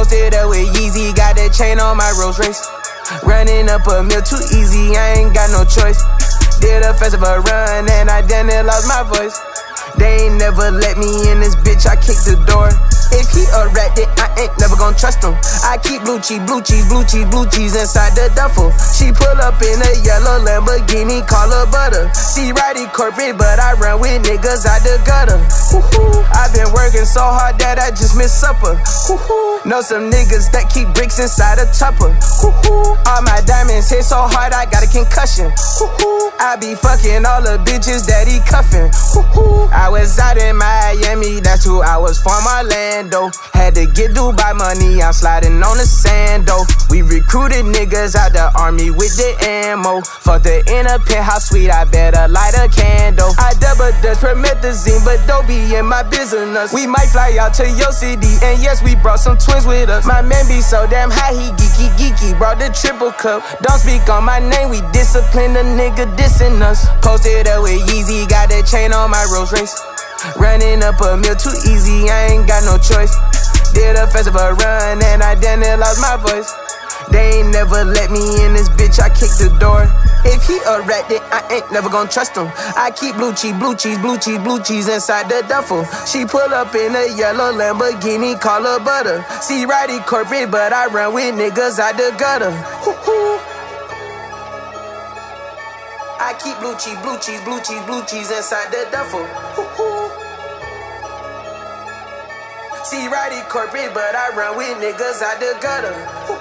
Posted up with Yeezy, got that chain on my Rolls Royce. Running up a mill too easy, I ain't got no choice. Did a festival run and I damn near lost my voice. They ain't never let me in this bitch, I kicked the door. If he a rat, then I ain't never gon' trust him. I keep blue cheese inside the duffel. She pull up in a yellow Lamborghini, call her butter. See righty corporate, but I run with niggas out the gutter. I been working so hard that I just missed supper. Know some niggas that keep bricks inside a tupper. All my diamonds hit so hard I got a concussion. I be fucking all the bitches that he cuffin'. I was out in Miami, that's 2 hours from Orlando. Had to get Dubai money, I'm sliding on the sand though. We recruited niggas out the army with the ammo. Fuck the inner penthouse suite, I better light a candle. I double dutch promethazine, but don't be in my business. We might fly out to your city, and yes, we brought some twins with us. My man be so damn high, he geeky, brought the triple cup. Don't speak on my name, we discipline the nigga dissing us. Posted up with Yeezy, got that chain on my Rolls Royce. Running up a mill too easy, I ain't got no choice. Did a festival run and I damn near lost my voice. They ain't never let me in this bitch, I kicked the door. If he a rat, then I ain't never gon' trust him. I keep blue cheese inside the duffel. She pull up in a yellow Lamborghini, call her butter. See righty corporate, but I run with niggas out the gutter. I keep blue cheese inside the duffel. See righty corporate, but I run with niggas out the gutter.